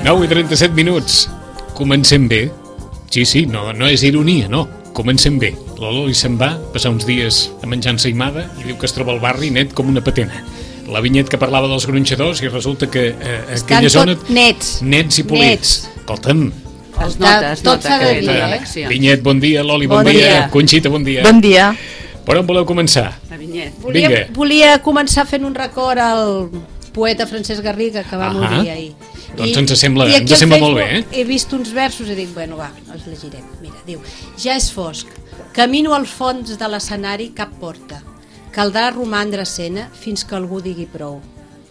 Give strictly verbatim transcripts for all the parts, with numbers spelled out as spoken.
nou i trenta-set minuts. Comencem bé. Sí, sí, no, no és ironia, no. Comencem bé. L'Eloi se'n va passar uns dies a menjar ensaïmada i diu que es troba al barri net com una patena. La Vinyet que parlava dels gronxadors i resulta que eh, aquella zona... nets. Nets i polits. Escolta'm. Es nota, es Tot nota s'ha de que dir, ve eh? l'elecció. Vinyet, bon dia. Loli, bon, Bon dia. dia. Conxita, bon dia. Bon dia. Per on voleu començar? La Vinyet. Volia, Vinga. volia començar fent un record al poeta Francesc Garriga, que va Ahà. morir ahir. Doncs ens sembla- i aquí ens al sembla molt Facebook bé, eh? He vist uns versos i dic, bueno, va, els llegirem. Mira, diu, ja és fosc, camino al fons de l'escenari cap porta. Caldrà romandre a escena fins que algú digui prou.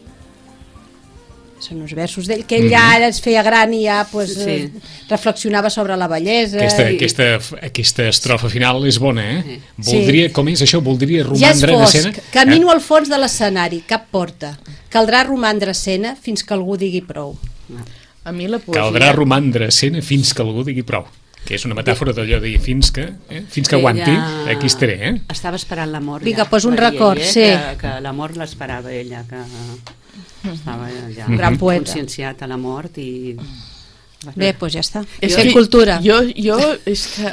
Són uns versos d'ell, que ell ja ara es feia gran i ja pues, Sí. eh, reflexionava sobre la bellesa. Aquesta, i... aquesta, aquesta estrofa final és bona, eh? Sí. Voldria, com és això? Voldria Ja és romandre en escena? fosc, camino al fons de l'escenari, cap porta. Caldrà romandre a escena fins que algú digui prou. A mi la poesia... Caldrà romandre a escena fins que algú digui prou. Que és una metàfora d'allò de dir fins que, eh? fins que Sí, aguanti, ella aquí estaré, eh? Estava esperant l'amor. Vinga, ja. pues un Va dir record, ell, eh, sí. Que, que l'amor l'esperava ella, que estava ja Gran poeta. conscienciat a la mort i... Bé, doncs ja està. És Fent que cultura. Jo, jo és que...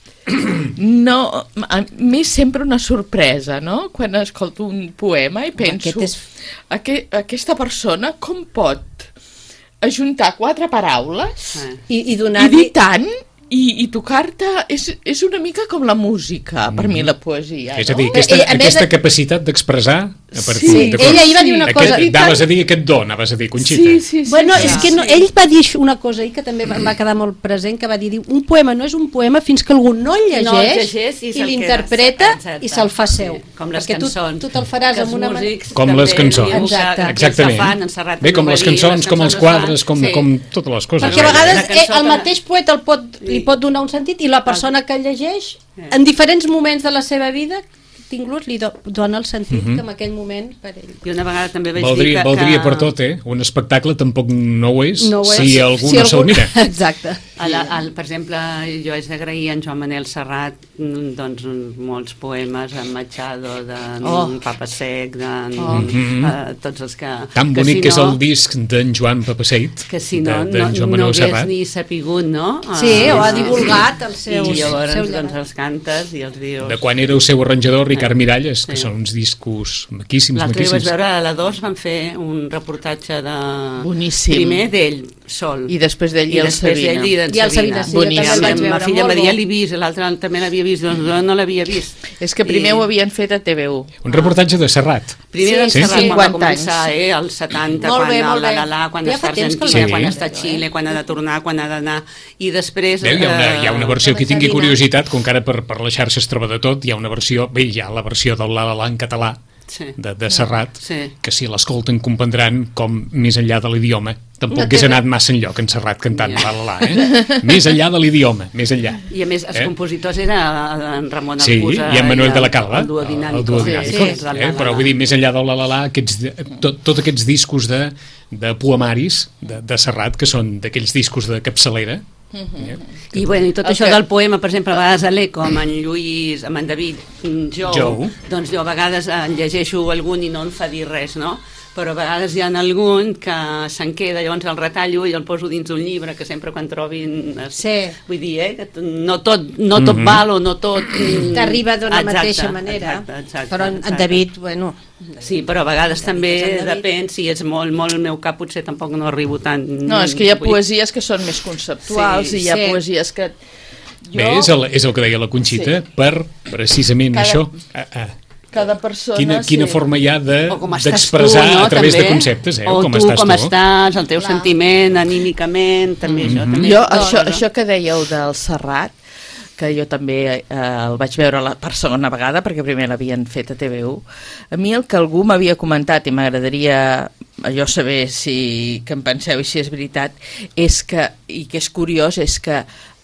No, a mi és sempre una sorpresa, no? Quan escolto un poema i penso... aquest és- Aqu aquesta persona com pot ajuntar quatre paraules Eh. I, i i donar-li... dir tant i, i tocar-te... És, és una mica com la música, per mi, la poesia, És a no? dir, aquesta, Eh, a més aquesta de- capacitat d'expressar a partir Sí, de... ella ahir va dir una Aquest, cosa- anaves a dir aquest do, anaves a dir, Conxita. Sí, sí, sí. Bueno, sí, és que no, sí. ell va dir una cosa ahir que també em va quedar molt present, que va dir, diu, un poema no és un poema fins que algú no el llegeix, No el llegeix i i se'l l'interpreta queda. i se'l fa seu. Sí, com les Perquè cançons. Tu, tu te'l faràs Que amb els una manera... músics Com també les cançons. diu que- Exacte. que Exactament. ells la fan, en Serrat Bé, com les Novelí, cançons, com els cançons quadres, es com, fan. Sí. com totes les coses. Perquè a Però vegades la cançó eh, el que- mateix poeta el pot, li pot donar un sentit i la persona que el llegeix, en diferents moments de la seva vida, tingut li do, dona el sentit que en aquell moment per ell. I una vegada també vaig Valdria, dir que... valdria que per tot, eh? Un espectacle tampoc no ho és, No ho és. si algú no se'l mira. Exacte. A la, al, per exemple, jo haig d'agrair a en Joan Manel Serrat mm, doncs, molts poemes en Machado, de Oh. Papa Sec, de Oh. uh, tots els que... Tan que bonic si que és no- el disc d'en Joan Papaseit, que si no, de- d'en no, Joan no Manuel hagués Serrat. ni sapigut, no? Sí, Ah, ho ha ah, divulgat el seu, I llavors seu doncs, llegat. els cantes i els dius... De quan era el seu arranjador, Ricard Miralles, que Sí. són uns discos maquíssims, L'altre dia vaig maquíssims. veure a la dos van fer un reportatge de... Boníssim. Primer d'ell, sol. I després d'ell i el després Sabina. d'ell i d'en I el Sabina, sí, jo també el vaig La veure, filla molt em va dir, bo. ja l'he vist, l'altre també l'havia vist, doncs jo no l'havia vist. És que primer I- ho havien fet a T V u. Un reportatge de Serrat. Primer Sí, d'en sí. Serrat, quan va cinquanta començar, anys. eh, als setanta, Molt quan bé, el molt la bé. la la, quan Ja està fa a temps que el Argentina, veig. quan Sí. està a Xile, quan ha de tornar, quan ha d'anar, i després... Bé, hi, ha una, hi ha una versió, qui tingui Sabina. curiositat, com que ara per, per les xarxes troba de tot, hi ha una versió, bé, hi ha la versió del La La La en català, Sí. de, de Serrat, Sí. que si l'escolten comprendran com més enllà de l'idioma tampoc No hagués té anat massa enlloc en Serrat cantant Ja. La La La, eh? Més enllà de l'idioma, més enllà. I a més, els Eh? compositors era en Ramon Sí, Alcusa i en Manuel de la Calva, el duo dinàmico. el duo dinàmico, Sí, eh? sí. La La La. Però vull dir, més enllà del La La La, aquests, tot, tot aquests discos de, de poemaris de, de Serrat, que són d'aquells discos de capçalera, eh? I, bueno, i tot El això que- del poema, per exemple, a vegades a l'Eco, amb en Lluís, amb en David mm, Jou, Jou. doncs jo a vegades en llegeixo algun i no em fa dir res, no? Però a vegades hi ha algun que se'n queda, llavors el retallo i el poso dins d'un llibre, que sempre quan trobin... Es... Sí. Vull dir, eh? que no tot, no tot Mhm. val o no tot... mm, T'arriba d'una exacte, mateixa manera. Exacte, exacte, Però en, en exacte. David, bueno... Sí, però a vegades també en David. depèn, si és molt, molt el meu cap, potser tampoc no arribo tant... No, és que hi ha vull dir- poesies que són més conceptuals Sí, i hi ha sí. poesies que... Jo, Bé, és el, és el que deia la Conxita, Sí. per precisament Cada- això. Ah, ah. cada persona... Quina, quina sí. forma hi ha de- O com estàs d'expressar tu, no? a través també. de conceptes, eh? O com tu, estàs com tu. estàs, el teu Clar. sentiment, anímicament, també això. Mhm. També Jo, és això, cosa. això que dèieu del Serrat, que jo també eh, el vaig veure la, per segona vegada, perquè primer l'havien fet a T V u, a mi el que algú m'havia comentat, i m'agradaria allò saber si, que em penseu i si és veritat, és que, i que és curiós, és que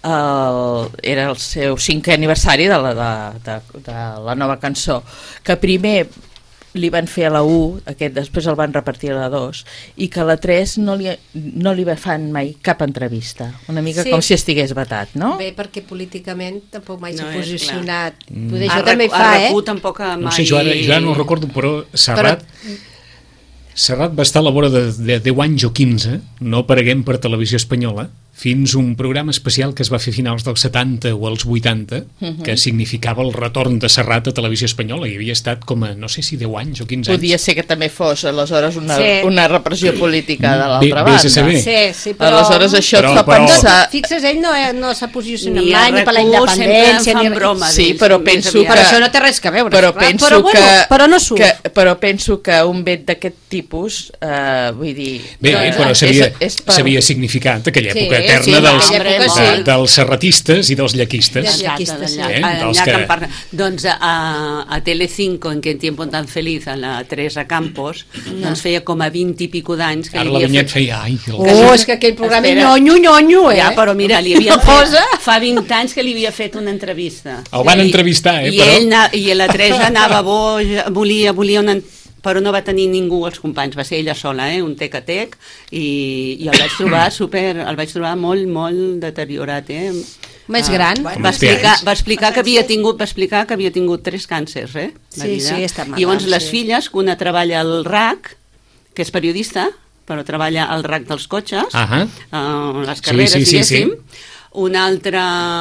el, era el seu cinquè aniversari de la, de, de, de la nova cançó, que primer li van fer a la u, aquest després el van repartir a la dos, i que a la tres no li, no li fan mai cap entrevista. Una mica Sí. com si estigués vetat, no? Bé, perquè políticament tampoc mai s'ha No és posicionat. Mm. Poder, A això també RAC- fa, a eh? RAC u tampoc mai... No sé, jo ara, jo ara no ho recordo, però Serrat... Serrat va estar a la vora de, de deu anys o quinze, no apareguem per Televisió Espanyola, fins un programa especial que es va fer a finals dels setanta o els vuitanta, uh-huh. que significava el retorn de Serrat a Televisió Espanyola, i havia estat com a, no sé si deu anys o quinze anys. Podia ser que també fos, aleshores, una, sí. una repressió política de l'altra Bé, banda. vés a saber. Sí, sí, però... Aleshores, això però, et fa però... pensar... Fixes, ell no, no s'ha posicionat Ni mai ni per la recurs, independència, sempre ni en broma. Sí, d'ells, però més penso aviat. que... Però això no té res a veure, Però esclar. penso però, bueno, que... però no surt. Que, però penso que un vet d'aquest tipus, eh, vull dir... Bé, doncs, però s'havia per... significat aquella Sí, època sí, eterna en dels, aquella època de, sí. dels serratistes i dels llaquistes. Dels Exacte, llaquistes, d'allà, sí. Eh? allà Dels que... que- em parla. Doncs a, a Telecinco, en que en Tiempo tan feliz, a la Teresa Campos, no. doncs feia com a vint i pico d'anys que Ara li la havia Vinyet fet... feia... Ai, el... Oh, és que aquell programa Espera. nyonyo, nyonyo, eh? Ja, però mira, li havia No posa? fet, fa vint anys que li havia fet una entrevista. El van I- entrevistar, eh, I, però- ell, na- i la Teresa anava boja, volia, volia una... però no va tenir ningú els companys, va ser ella sola, eh? Un tec a tec, i, i el vaig trobar super, el vaig trobar molt, molt deteriorat, eh? Més gran. Va, Com va, els explicar, tiets. va explicar que havia tingut va explicar que havia tingut tres càncers, eh? de Sí, vida. sí, està malalt, I llavors les sí. filles, que una treballa al R A C, que és periodista, però treballa al R A C dels cotxes, Ahà. uh, les Sí, carreres, sí, sí, diguéssim. sí. Un altre,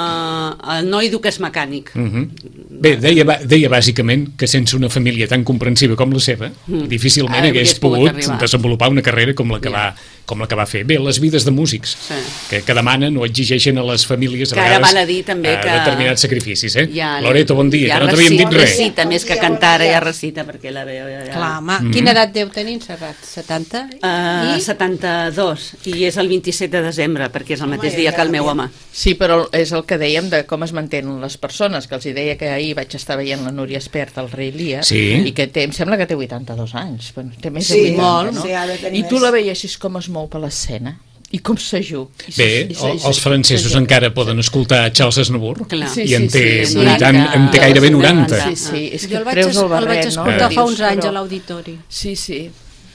el noi diu que és mecànic. Uh -huh. Bé, deia, ba- deia bàsicament que sense una família tan comprensiva com la seva, mm. difícilment Ara hagués hagués pogut pogut arribar. desenvolupar una carrera com la que, Ja. va, com la que va fer. Bé, les vides de músics, Sí. que, que demanen o exigeixen a les famílies a Que ara vegades val a dir també eh, que- determinats sacrificis. Eh? Ja, Loreto, bon dia, ja que no t'havíem dit recita, res. recita, més que cantar, ja recita, perquè la veu ja... Clar, home, Mm. quina edat deu tenir en Serrat? setanta? Uh, I? setanta-dos, i és el vint-i-set de desembre, perquè és el mateix dia que el meu home. Sí, però és el que dèiem de com es mantenen les persones, que els hi deia que ahir vaig estar veient la Núria Espert al Rei Lia, Sí. i que té, em sembla que té vuitanta-dos anys, bueno, té més Sí, de vuitanta, molt, no? sí, ha de tenir I tu més. la veiessis com es mou per l'escena, i com s'ajup. I s- Bé, i s- o- i s- els francesos s'ajup. encara poden escoltar Charles Aznavour, Clar. Sí, i en sí, té, sí, vuitanta, en té gairebé noranta. Sí, sí, és Jo que el vaig, treus es- el el vaig barret, no? escoltar Eh. fa uns Dius, anys però- a l'auditori. Sí, sí.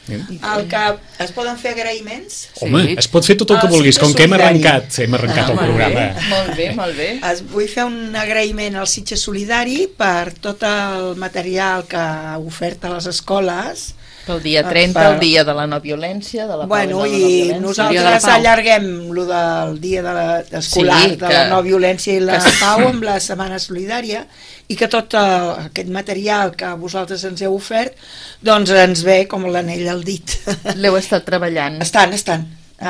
El que es poden fer agraïments? Home, Sí. es pot fer tot el que Ah, vulguis, sí, com que hem solidari. arrencat, hem arrencat el molt programa. Bé, molt bé, molt bé. Es, vull fer un agraïment al Sitges Solidari per tot el material que ha ofert a les escoles. Pel dia Per- trenta, per- el dia de la no violència, de la pau Bueno, i de la no i violència. Dia de la nosaltres pau. allarguem lo del dia de la, escolar Sí, de que- la no violència i la que- pau amb la Setmana Solidària, i que tot eh, aquest material que vosaltres ens heu ofert doncs ens ve com l'anell al dit. L'heu estat treballant. Estan, estan.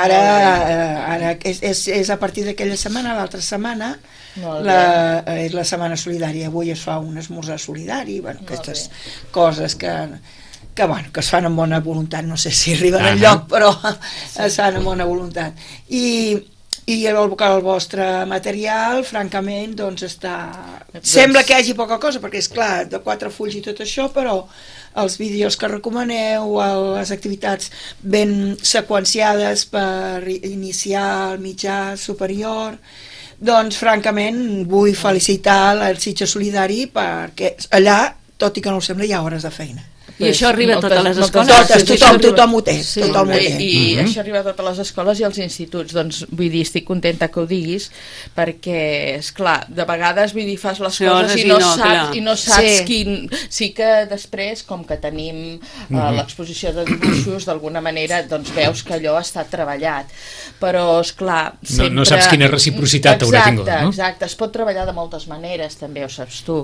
Ara, eh, ara és, és, és a partir d'aquella setmana, l'altra setmana, Molt la, eh, és la Setmana Solidària. Avui es fa un esmorzar solidari, bueno, aquestes coses que, que, bueno, que es fan amb bona voluntat, no sé si arriben Ahà. enlloc, però es fan amb bona voluntat. I, i el, el vostre material, francament, doncs està... Sembla que hi hagi poca cosa, perquè és clar, de quatre fulls i tot això, però els vídeos que recomaneu, el- les activitats ben seqüenciades per i- inicial, mitjà, superior, doncs francament vull felicitar el Sitges Solidari perquè allà, tot i que no ho sembla, hi ha hores de feina. I això arriba a totes les moltes escoles? gràcies. Totes, Això tothom, arriba- tothom ho té, Sí. tothom ho I, té. i Mhm. això arriba a totes les escoles i als instituts, doncs vull dir, estic contenta que ho diguis, perquè, és clar, de vegades vull dir, fas les Sí, coses hores i i no, no, saps, clar. i no saps Sí. quin... Sí que després, com que tenim uh, l'exposició de dibuixos, d'alguna manera, doncs veus que allò ha estat treballat, però, és clar, sempre... no saps quina reciprocitat haurà tingut, no? Exacte, exacte, es pot treballar de moltes maneres, també ho saps tu.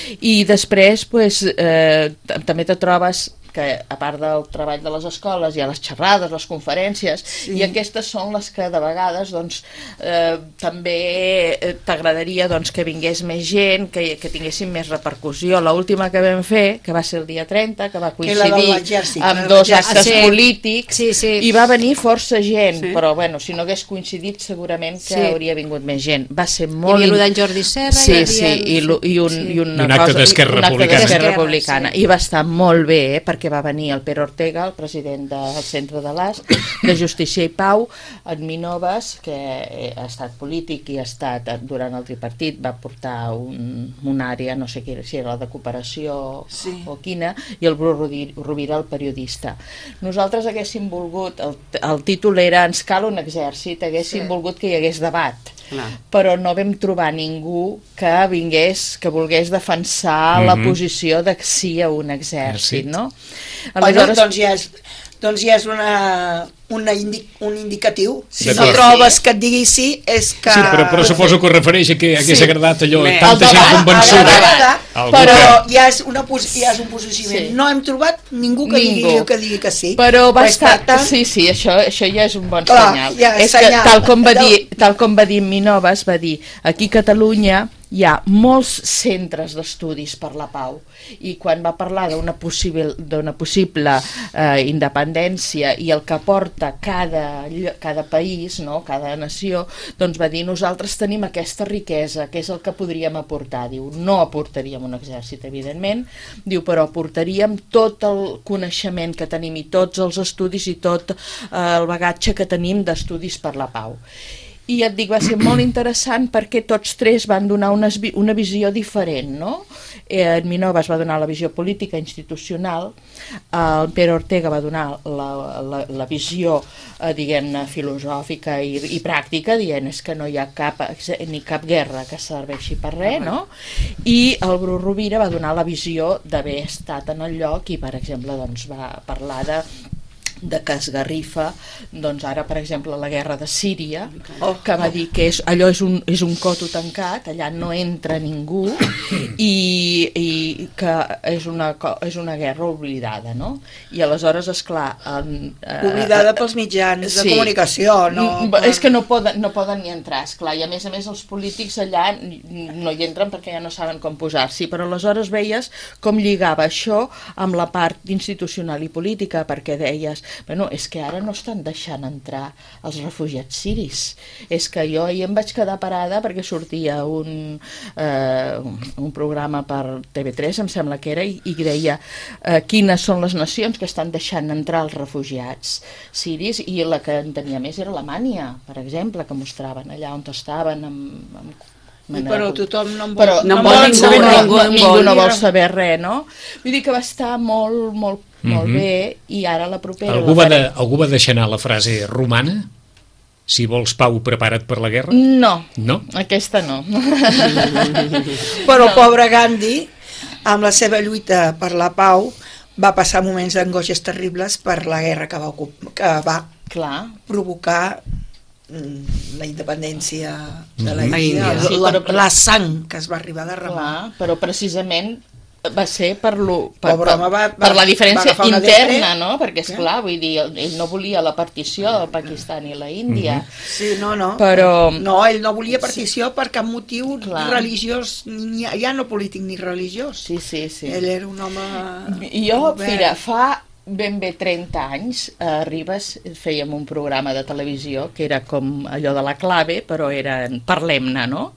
I després, pues, eh, t- també te trobes que a part del treball de les escoles hi ha les xerrades, les conferències, sí. I aquestes són les que de vegades doncs, eh, també eh, t'agradaria doncs, que vingués més gent, que, que tinguessin més repercussió. L'última que vam fer, que va ser el dia trenta, que va Que la del coincidir l'exèrcit, la amb del dos l'exèrcit. actes Ah, sí. polítics, Sí, sí. i va venir força gent, Sí. però bueno, si no hagués coincidit segurament que Sí. hauria vingut més gent. Va ser Hi molt... havia el d'en Jordi Serra, Sí, hi havia sí, el- i, lo- i, un, sí. i una I un acte cosa, d'Esquerra i un acte Republicana. d'Esquerra D'Esquerra, Republicana. sí. I va estar molt bé, eh, perquè va venir el Pere Ortega, el president del Centre de l'A S, de Justícia i Pau, en Minoves, que ha estat polític i ha estat durant el tripartit, va portar un, una àrea, no sé què, si era la de cooperació Sí. o quina, i el Bru Rodi- Rovira, el periodista. Nosaltres haguéssim volgut, el, el títol era Ens cal un exèrcit, haguéssim Sí. volgut que hi hagués debat, Clar. però no vam trobar ningú que vingués, que volgués defensar Mhm. la posició de sí a un exèrcit, Exèrcit. no? Bueno, doncs ja és, doncs ja és una, una indi un indicatiu. Si no D'acord. trobes que et digui sí, és que... Sí, però, però suposo que es refereix a que hagués Sí. agradat allò, Bé, tanta el gent debat, convençuda. el debat. Algú Però que- ja és, una pos ja és un posicionament. Sí. No hem trobat ningú que, Ningú. digui, que digui que sí. Però va Però es estar... tracta- Sí, sí, això, això ja és un bon Clar, senyal. ja és és que, senyal. tal com va Allò- dir, tal com va dir Minoves, va dir, aquí a Catalunya hi ha molts centres d'estudis per la pau, i quan va parlar d'una possible, d'una possible eh, independència i el que porta cada, llo- cada país, no? Cada nació, doncs va dir, nosaltres tenim aquesta riquesa, que és el que podríem aportar. Diu, no aportaríem un exèrcit, evidentment, diu, però aportaríem tot el coneixement que tenim i tots els estudis i tot eh, el bagatge que tenim d'estudis per la pau. I et dic, va ser molt interessant perquè tots tres van donar una, una visió diferent, no? Eh, en Minoves va donar la visió política institucional, el Pere Ortega va donar la, la, la visió, eh, diguem-ne, filosòfica i, i pràctica, dient és que no hi ha cap, ni cap guerra que serveixi per res, no? I el Bru Rovira va donar la visió d'haver estat en el lloc i, per exemple, doncs, va parlar de de que esgarrifa, doncs ara per exemple la guerra de Síria, Oh. que va dir que és, allò és un, és un coto tancat, allà no entra ningú i, i que és una, co- és una guerra oblidada, no? I aleshores, esclar... En, eh, Oblidada pels mitjans de sí. comunicació, no? Mm, És que no poden, no poden ni entrar, esclar, i a més a més els polítics allà no hi entren perquè ja no saben com posar-s'hi, però aleshores veies com lligava això amb la part institucional i política, perquè deies, bueno, és que ara no estan deixant entrar els refugiats siris, és que jo ahir em vaig quedar parada perquè sortia un, eh, un programa per T V tres, em sembla que era, i, i deia eh, quines són les nacions que estan deixant entrar els refugiats siris, i la que en tenia més era Alemanya, per exemple, que mostraven allà on estaven amb, amb I però tothom no en vol, però no no, en vol volen ningú, saber res, ningú no, en ningú vol. no vol saber res, no? Vull dir que va estar molt, molt, molt Mhm. bé, i ara la propera... Algú la va, de, farem. algú va deixar anar la frase romana? Si vols pau, prepara't per la guerra? No, No? aquesta no. Però el pobre Gandhi, amb la seva lluita per la pau, va passar moments d'angoixes terribles per la guerra que va, ocup- que va Clar. provocar mm, la independència de la Mhm. Índia, Sí, la, però- la sang que es va arribar a derramar. Clar, però precisament va ser per, lo, per, Pobre home, va- per la va- diferència va agafar una interna, depre. no? Perquè, esclar, vull dir, ell no volia la partició del Pakistan i la Índia. Sí, no, no. Però- No, ell no volia partició sí. per cap motiu Clar. religiós, ni, ja no polític ni religiós. Sí, sí, sí. Ell era un home... I jo, obert. mira, fa ben bé trenta anys a Ribes fèiem un programa de televisió que era com allò de la clave, però era en Parlem-ne, no?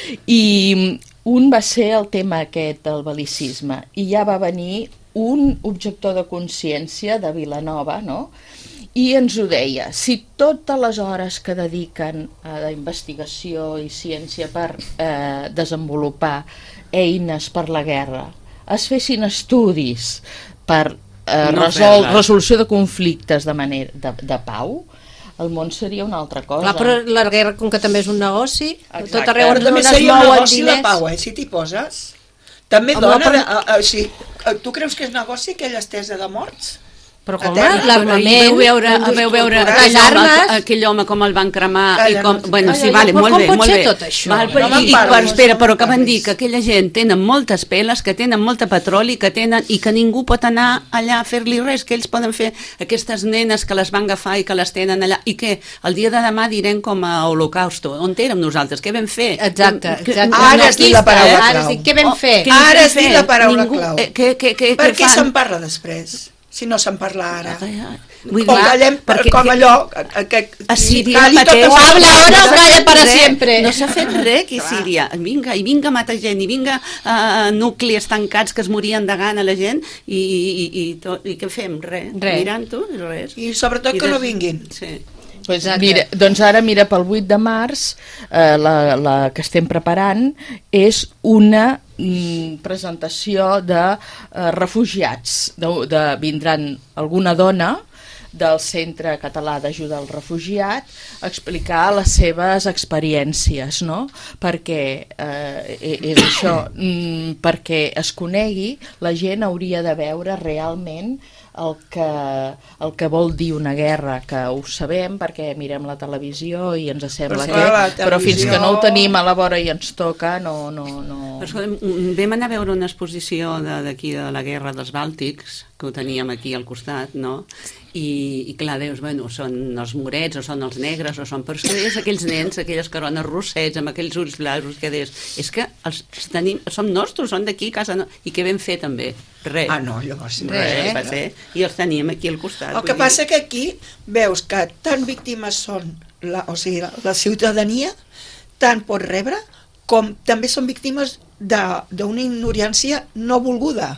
I un va ser el tema aquest del bel·licisme, i ja va venir un objector de consciència de Vilanova, no? I ens ho deia, si totes les hores que dediquen a investigació i ciència per eh, desenvolupar eines per la guerra es fessin estudis per eh, No resol, fer-les. resolució de conflictes de, manera, de, de pau, el món seria una altra cosa. Clar, però la guerra, com que també és un negoci, Exacte. tot arreu Però on també es seria un mouen negoci la diners... pau, eh, si t'hi poses. També Home, dona... però- De, a, a, sí, tu creus que és negoci aquella estesa de morts? Però com, Eterna. l'armament... Ahir veu veure, indústria veu veure cultural. aquell, Les home, armes. aquell home com el van cremar Calla, i com... no. Bueno, Ai, sí, ai, vale, però molt com bé, pot molt ser bé. tot això? Val, però, No i, me'n i, parlis, però, espera, no però me'n que van dir parlis. que aquella gent tenen moltes peles, que tenen molta petroli, que tenen, i que ningú pot anar allà a fer-li res, que ells poden fer aquestes nenes que les van agafar i que les tenen allà, i que el dia de demà direm com a holocausto. On érem nosaltres? Què vam fer? Exacte, Que- exacte. Ara has dit la paraula Ara clau. has dit, què vam Oh, fer? què Ara vam has dit fer? la paraula Ningú- clau. eh, què- què- què- Per què què fan? se'n parla després? Si no se'n parla ara. Ai, ai. Vull O dir, callem perquè- com allò... Que, que, A Síria calli mateix... totes O les habla coses. ahora o s'ha calla fet para res, siempre. No s'ha fet res aquí a Síria. Vinga, i vinga a matar gent, i vinga a nuclis tancats que es morien de gana la gent, i, i, i, tot, i què fem? Res. Res. Mirant-ho, res. I sobretot I que no des- vinguin. Sí. Pues Exacte. mira, doncs ara mira, pel vuit de març eh, la, la que estem preparant és una mm, presentació de eh, refugiats, de, de, vindran alguna dona del Centre Català d'Ajuda al Refugiat a explicar les seves experiències, no? Perquè eh, és això, mm, perquè es conegui, la gent hauria de veure realment el que, el que vol dir una guerra, que ho sabem perquè mirem la televisió i ens sembla Però, que... clar, la Però fins televisió- que no ho tenim a la vora i ens toca, no... no, no... Però, escolta'm, vam anar a veure una exposició de- d'aquí de, de la guerra dels Bàltics, que ho teníem aquí al costat, no? I, i clar, dius, bueno, són els morets o són els negres o són... Però és que deies aquells nens, aquelles carones rossets amb aquells ulls blasos, que deies, és que els tenim, som nostres, són d'aquí, casa no... I què vam fer també? Res. Ah, no, llavors no. Res, va ser. I els teníem aquí al costat. El que passa que aquí veus que tant víctimes són, la, o sigui, la, la ciutadania, tant pot rebre, com també són víctimes de- d'una ignorància no volguda.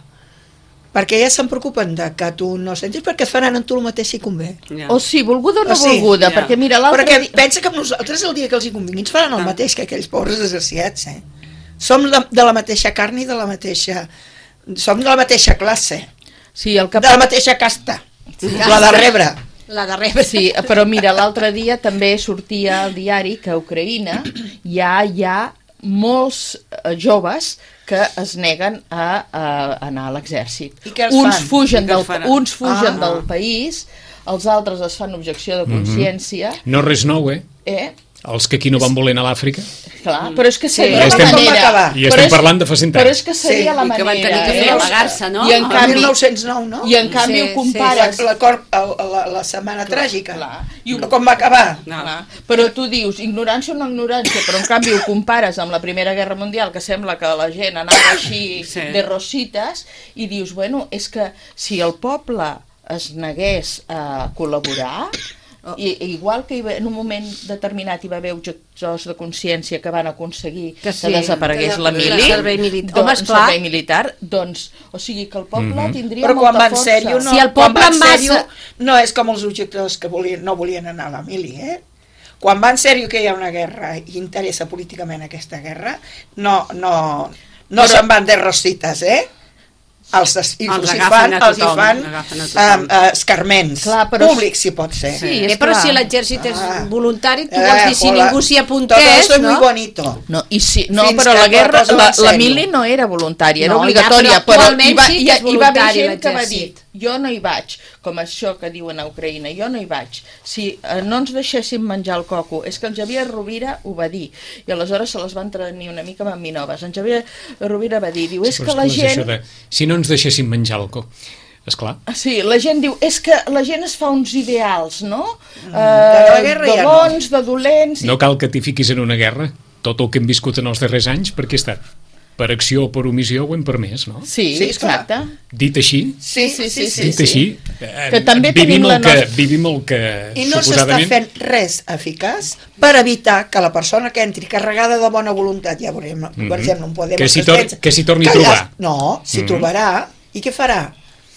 Perquè ja se'n preocupen de que tu no sentis, perquè et faran amb tu el mateix si convé. Ja. O sí, volguda o no O sí, volguda, ja. perquè mira, l'altre Perquè dia... pensa que amb nosaltres el dia que els hi convingui ens faran el Ah. mateix que aquells pobres desgraciats, eh? Som de, de la mateixa carn i de la mateixa... Som de la mateixa classe, Sí, el que... de la mateixa casta, la de rebre. La de rebre. Sí, però mira, l'altre dia també sortia al diari que a Ucraïna ja hi ha molts eh, joves que es neguen a, a anar a l'exèrcit. I què els Uns fan? fugen, I què del, els faran? uns fugen Ah. del país, els altres es fan objecció de consciència, No res nou, eh? eh? Els que aquí no van voler anar a l'Àfrica. Clar, però és que seria Ja la estem- Com va manera. acabar? I Però estem és- parlant de fa cent Però anys. és que seria Sí, la i que manera. van tenir que eh? fer amagar-se, no? I en El canvi, mil nou-cents nou, no? i en canvi Sí, ho sí. compares... L'acord, la, la, la setmana tràgica. clar. I ho- Com va acabar? No. Clar. Però tu dius, ignorància o no ignorància, però en canvi ho compares amb la Primera Guerra Mundial, que sembla que la gent anava així Sí. de rosites, i dius, bueno, és que si el poble es negués a col·laborar, i, igual que hi va, en un moment determinat hi va haver objectors de consciència que van aconseguir que, Que sí, desaparegués que la el mili, servei militar. doncs, Home, esclar. servei militar, doncs, o sigui que el poble Mhm. tindria Però quan molta va en força. sèrio, no, Si el quan poble va en en massa- sèrio, no és com els objectors que volien, no volien anar a la mili, eh? Quan va en sèrio que hi ha una guerra i interessa políticament aquesta guerra, no, no, no Però- se'n van de rosites, eh? Els, els, i Els els hi agafen fan, a els hi tothom, fan agafen a tothom. um, uh, escarments, Clar, però- públics si pot ser. Sí, Eh, és però clar. si l'exèrcit és Ah. voluntari, tu Eh, vols dir si hola. ningú s'hi Todo apuntés, esto es muy no? bonito. No, i sí, no Fins però que la la guerra, cosa va la, en la sèrio. mili no era voluntària, era No, ja, obligatòria, però però, actualment hi va, sí que hi, és hi va haver voluntari gent que va l'exèrcit. dir, jo no hi vaig, com això que diuen a Ucraïna, jo no hi vaig. Si eh, no ens deixessin menjar el coco, és que el Javier Rovira ho va dir, i aleshores se les van tenir una mica amb minoves. En Javier Rovira va dir, diu, és Però que la és gent... això de, si no ens deixessin menjar alcohol, esclar. Sí, la gent diu, és que la gent es fa uns ideals, no? de la guerra de ja no. bons, de dolents... No cal que t'hi fiquis en una guerra. Tot el que hem viscut en els darrers anys, per què ha estat? Per acció o per omissió ho hem permès, no? Sí, Sí, esclar. exacte. Dit així, Sí, Sí, sí, sí. dit així, eh, Que també vivim, tenim la el que, nostra- vivim el que I no s'està suposadament... fent res eficaç per evitar que la persona que entri carregada de bona voluntat, ja veurem, Mhm. per exemple, un Podemos... Que s'hi tor- pensa- que s'hi torni a que allà- trobar. No, s'hi Mhm. trobarà. I què farà?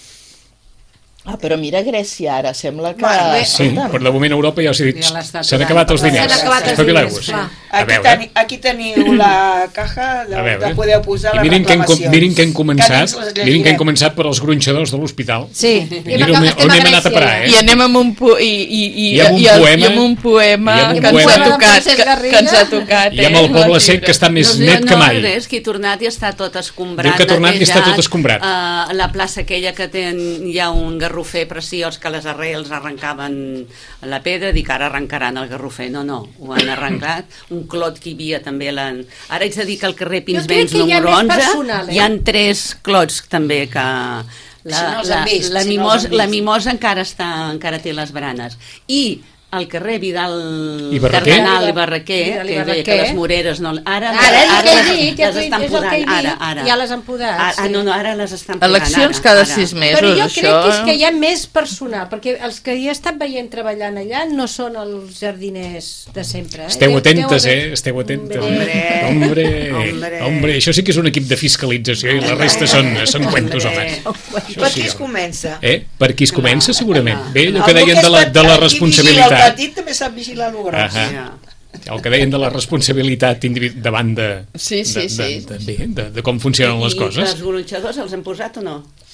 Ah, però mira Grècia ara, sembla que... Bueno, bé. Sí, però de moment a Europa ja s'ha dit, Ja l'està s'han aturant. acabat els diners. S'han acabat els espavileu-vos. diners, clar. A Aquí, veure, teni, aquí teniu la caja de, a veure. de podeu posar I les mirin que, hem, com- reclamacions. mirin que hem començat, Que ens les mirin que hem llegirem. començat per als gronxadors de l'hospital. Sí, Mira on, on hem anat a parar, eh? I anem amb un, po i, i, i, I amb un i, el- poema- i amb un poema, i amb un que, ens poema- ha tocat, Francesc que, Garriga. que ens ha tocat. I amb el eh, poble la sec fibra. que està més No, net no, que mai. res, que he tornat i està tot escombrat. Diu que ha tornat i està netejat. tot escombrat. Uh, la plaça aquella que ten, hi ha un garrofer preciós que les arrels arrencaven la pedra, dic ara arrencaran el garrofer. No, no, ho han arrencat. Un clot que hi havia també l'han... Ara haig de dir que al carrer crec Pinsbens que hi ha número més onze personal, eh? hi han tres clots també que... La, Si no els la, han vist, la, si no els mimosa, han vist. la mimosa encara, està, encara té les branes. I al carrer Vidal I Barraquer? Cardenal i Barraquer, Vidal i que deia que Barraquer. les moreres no... Ara, Ara, és el que he les- dit, que les és estan el que he podant, dit, ara, ara. ja les han podat, Ah, ah, sí. no, no, ara les estan podant. Eleccions ara, cada ara. sis mesos, Però jo això... crec que és que hi ha més personal, perquè els que hi he estat veient treballant allà no són els jardiners de sempre. Eh? Esteu Deu- atentes, deu eh? haver- Esteu atentes. Hombre. Hombre, Hombre. hombre, això sí que és un equip de fiscalització i la resta són, són cuentos, home. Per qui es comença? Eh? Per qui es comença, segurament. Bé, allò El que deien és de la, de la petit, qui vigila el responsabilitat. petit també sap vigilar el gros. Ahà. Ja. El que deien de la responsabilitat individu- davant de, Sí, sí, de, sí. de, de, de, de, de com funcionen les I coses. els gronxadors els han posat o no?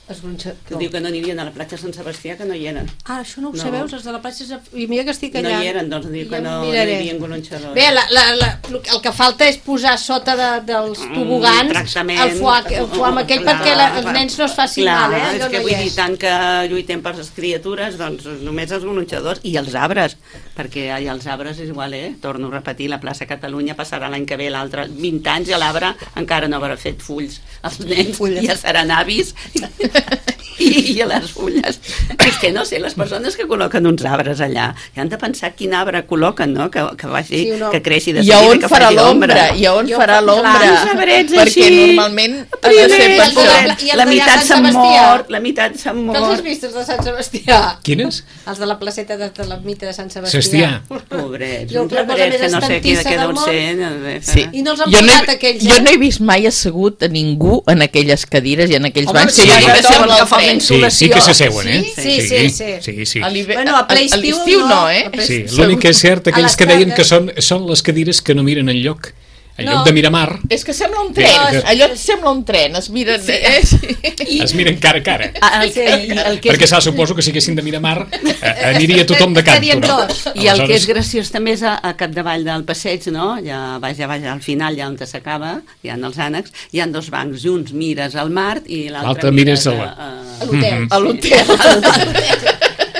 Els gronxadors. Que diu que no anirien a la platja Sant Sebastià, que no hi eren. Ah, això no ho No. sabeu, els de la platja... I mira que estic allà. No hi eren, doncs diu que Ja no, ho no hi miraré. havia gronxadors. Bé, la, la, la, el que falta és posar sota de, dels tobogans tractament, el foie, el foie amb aquell clar, perquè la, els nens no es facin clar, mal, eh? és Allò que no vull hi dir, és. tant que lluitem per les criatures, doncs només els gronxadors i els arbres, perquè ai, els arbres és igual, eh? Torno a repetir, la plaça Catalunya passarà l'any que ve l'altre vint anys i l'arbre encara no haurà fet fulls. Els nens Fulles. ja seran avis i, i a les fulles. És que no sé, les persones que col·loquen uns arbres allà, ja han de pensar quin arbre col·loquen, no? Que, que vagi, Sí, no. que creixi de I a seguida, on que farà faci l'ombra? I a on I on farà fa- l'ombra? clar, uns arbrets Perquè així, normalment ha de ser primer, per I el de això. la- i el la de meitat Sant s'han Sebastià. mort, la meitat s'han Que els has mort. vist, els de Sant Sebastià? Quines? Els de la placeta de, de la mita de Sant Sebastià. Sebastià. Pobrets, Jo, uns la cosa arbrets més que no sé qui, estantissa què del deuen món. ser. No sé, Sí. I no els han jo no, posat he, aquells, jo eh? no he vist mai assegut a ningú en aquelles cadires i en aquells Home, bancs sí, que jo sí, dic que tothom sembla que el fa tren. menys- Sí, sí que s'asseuen, eh? Sí, sí, sí. sí, sí. A l'hiver- Bueno, a ple a- a estiu l'estiu no. no, eh? A ple Sí, estiu l'únic que és cert, A aquells les que deien tardes. que són, són les cadires que no miren enlloc. En No. lloc de mirar mar, És que sembla un tren, Sí. allò et sembla un tren, es miren... Sí. Eh? Sí. es miren cara a cara. Ah, el, Sí. el, el que Perquè, és, s'ha suposo que si haguessin de mirar mar, eh, aniria tothom de canto, Estarien no? tots. I el que és Aleshores, graciós també és a, a capdavall del passeig, no? Ja baix, ja baix, al final, ja on s'acaba, hi ha els ànecs, hi ha dos bancs, uns mires al mar i L'altre l'altre mires mires a la- a, A l'hotel. A l'hotel.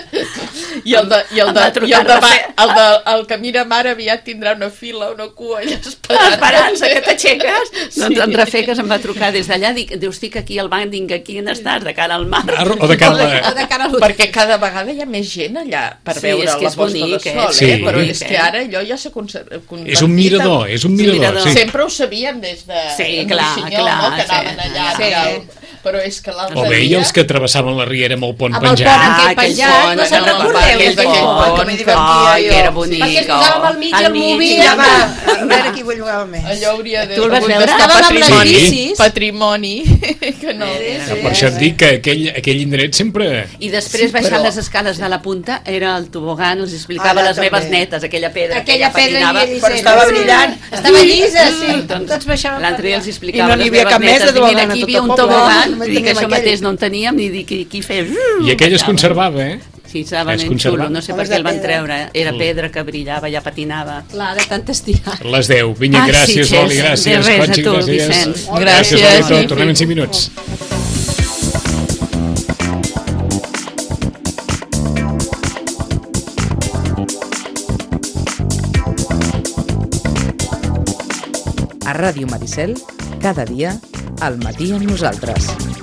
I el de, i el de, Em va i trucar el de, Rafael. el de, el que mira mar aviat tindrà una fila, una cua allà esperant. Esperança, que t'aixeques. Sí. Doncs en Rafeques em va trucar des d'allà, dic, diu, estic aquí al banc, dic, aquí on estàs, de cara al mar. Mar o de cara a la- O de cara a l'hotel. Perquè cada vegada hi ha més gent allà per Sí, veure és que la és posta bonic, de eh? sol, Sí. eh? Però és Eh? que ara allò ja s'ha convertit... és un mirador, és un mirador, mirador. sí. Sempre ho sabíem des de Sí, en clar, Rossinyol, clar, no? Que sí. anaven allà. Sí. allà, però és que l'altre O bé, i dia... els que travessaven la riera amb el pont Amb el penjat. pont aquell aquell penjat, pont, no se'n aquell recordeu? aquell Aquell pont, pont, que m'hi que- divertia Ai, jo. que era bonic. Perquè ens posàvem al mig i el movíem. Ja va, a veure qui vull jugar més. Allò hauria de... Tu el vas hagut veure? d'estar Estàvem amb les patrimoni, bicis. patrimoni, que no... Que per això et dic que aquell, aquell indret sempre... I després, Sí, baixant però- les escales de la punta, era el tobogan, els explicava Ara les meves també. netes, aquella pedra Aquella que ella pedra patinava. llisera. Però estava brillant. Estava llisa, sí. Doncs Tots baixàvem l'altre dia els per allà. explicava I no n'hi les havia meves cap més de netes, i tobogan mira, a aquí hi tot havia el un poble. tobogan, Només i dic, teníem això aquell. mateix no en teníem, i dic, qui feia... I aquell es conservava, eh? Sí, estava Es ben conserva. xulo, no sé Com per és què de el van pedra. treure, eh? Era pedra que brillava, ja patinava. Clar, de tant estirar. Les deu. Vinga, Ai, gràcies, sí, Loli, Xes. gràcies. De res, a Conxi, tu, gràcies. Vicenç. Gràcies, Gràcies. Loli. Tornem en cinc minuts. A Ràdio Maricel, cada dia, al matí amb nosaltres.